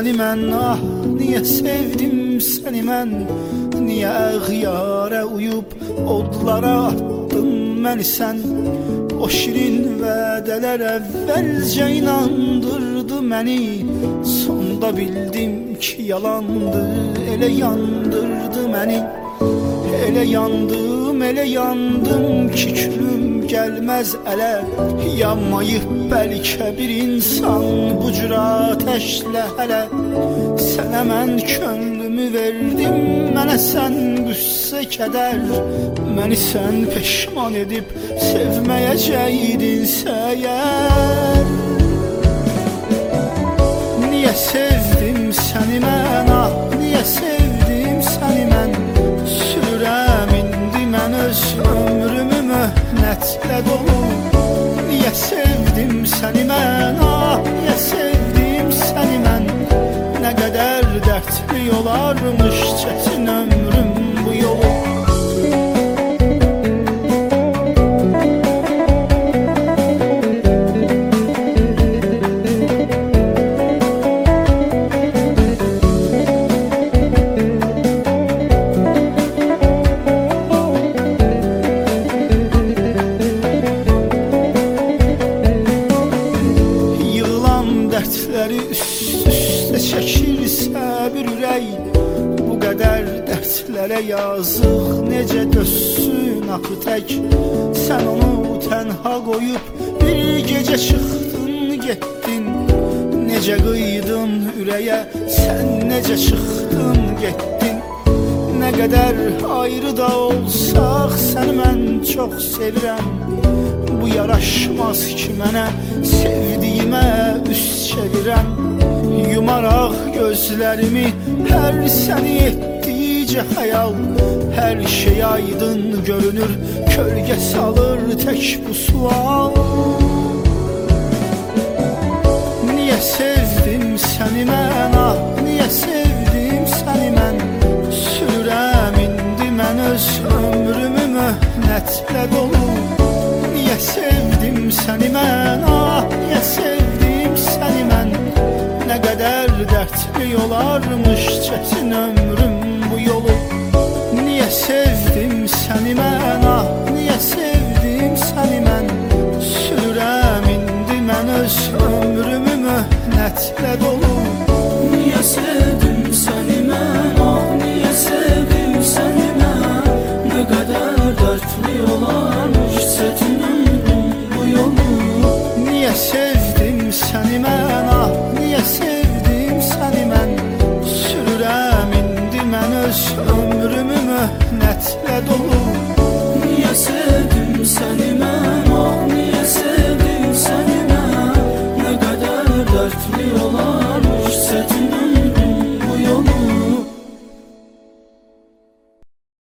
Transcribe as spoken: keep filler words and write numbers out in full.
səni mən, ah, niyə sevdim səni mən? Niyə əğyarə uyub odlara attın məni sən? O şirin vədələr əvvəlcə inandırdı məni, sonda bildim ki yalandı, elə yandırdı məni. Elə yandım, elə yandım ki külüm gəlməz ələ. Yanmayıb bəlkə bir insan bu cür ateşlə hələ. Sənə mən könlümü verdim, mənə sən qüssə kədər. Məni sən peşman edib sevməyəcəydinsə əgər. Niyə sevdim səni mən, ah, niyə sevdim səni mən? Sürürəm indi mən öz ömrümü möhnətlə dolu. Niyə sevdim səni mən, ah, niyə sevdim səni mən? Nə qədər dərdli olarmış çətin ömrüm bu yolu. Dərdləri üst-üstə çəkirsə bir ürək, bu qədər dərdlərə yazıq necə dözsün axı tək? Sən onu tənha qoyub bir gecə çıxdın getdin. Necə qıydın ürəyə, sən necə çıxdın getdin? Nə qədər ayrı da olsaq səni mən çox sevirəm. Bu yaraşmaz ki mənə, sevdiyimə üst çevirəm. Yumaraq gözlərimi hər səni etdikcə xəyal. Hər şey aydın görünür, kölgə salır tək bu sual. Niyə sevdim səni mən, ah, niyə sevdim səni mən? Sürürəm indi mən öz ömrümü möhnətlə dolu. Niyə sevdim səni mən, ah, niyə sevdim səni mən? Nə qədər dərdli olarmış çətin ömrüm bu yolu. Niyə sevdim səni mən, ah, niyə sevdim səni mən? Sürürəm indi mən öz ömrümü möhnətlə dolu. Niyə sevdim səni mən, ah, niyə sevdim səni mən? Nə qədər dərdli olarmış çətin ömrüm bu yolu. Niyə sevdim səni mən, ah, niyə sevdim səni mən? Sürürəm indi mən öz ömrümü möhnətlə dolu. Niyə sevdim səni mən, ah, niyə sevdim səni mən? Nə qədər dərdli olarmış çətin ömrüm